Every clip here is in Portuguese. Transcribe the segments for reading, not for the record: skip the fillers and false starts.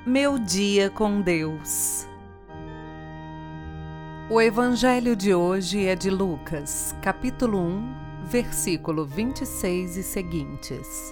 Meu dia com Deus. O evangelho de hoje é de Lucas, capítulo 1, versículo 26 e seguintes.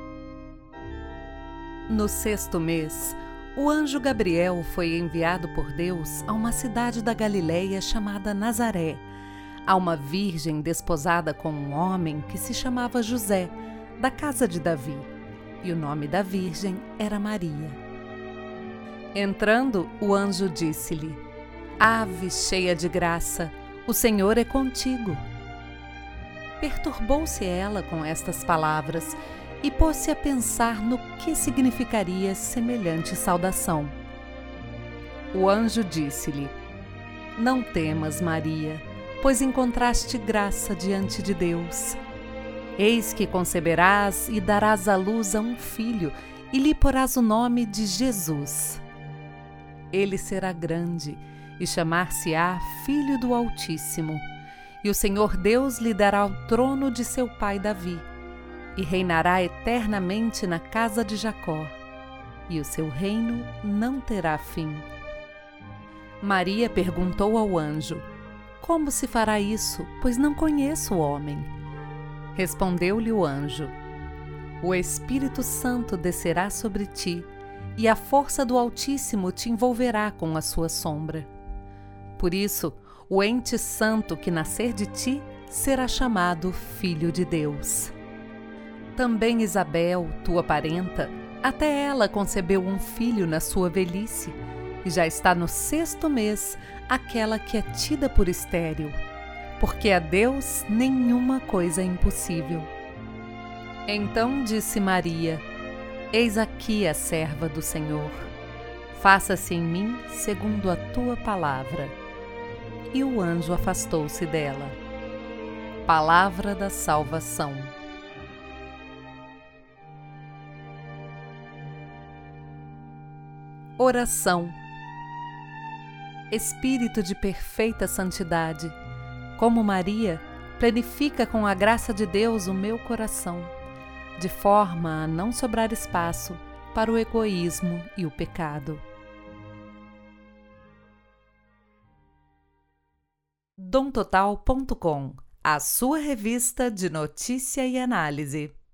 No 6º mês, o anjo Gabriel foi enviado por Deus a uma cidade da Galileia chamada Nazaré, a uma virgem desposada com um homem que se chamava José, da casa de Davi, e o nome da virgem era Maria. Entrando, o anjo disse-lhe: Ave cheia de graça, o Senhor é contigo. Perturbou-se ela com estas palavras e pôs-se a pensar no que significaria semelhante saudação. O anjo disse-lhe: Não temas, Maria, pois encontraste graça diante de Deus. Eis que conceberás e darás à luz a um filho, e lhe porás o nome de Jesus. Ele será grande e chamar-se-á Filho do Altíssimo, e o Senhor Deus lhe dará o trono de seu pai Davi, e reinará eternamente na casa de Jacó, e o seu reino não terá fim. Maria perguntou ao anjo: Como se fará isso, pois não conheço o homem? Respondeu-lhe o anjo: O Espírito Santo descerá sobre ti, e a força do Altíssimo te envolverá com a sua sombra. Por isso, o ente santo que nascer de ti será chamado Filho de Deus. Também Isabel, tua parenta, até ela concebeu um filho na sua velhice, e já está no 6º mês aquela que é tida por estéril, porque a Deus nenhuma coisa é impossível. Então disse Maria: Eis aqui a serva do Senhor. Faça-se em mim segundo a tua palavra. E o anjo afastou-se dela. Palavra da salvação. Oração. Espírito de perfeita santidade, como Maria, plenifica com a graça de Deus o meu coração, de forma a não sobrar espaço para o egoísmo e o pecado. domtotal.com, a sua revista de notícia e análise.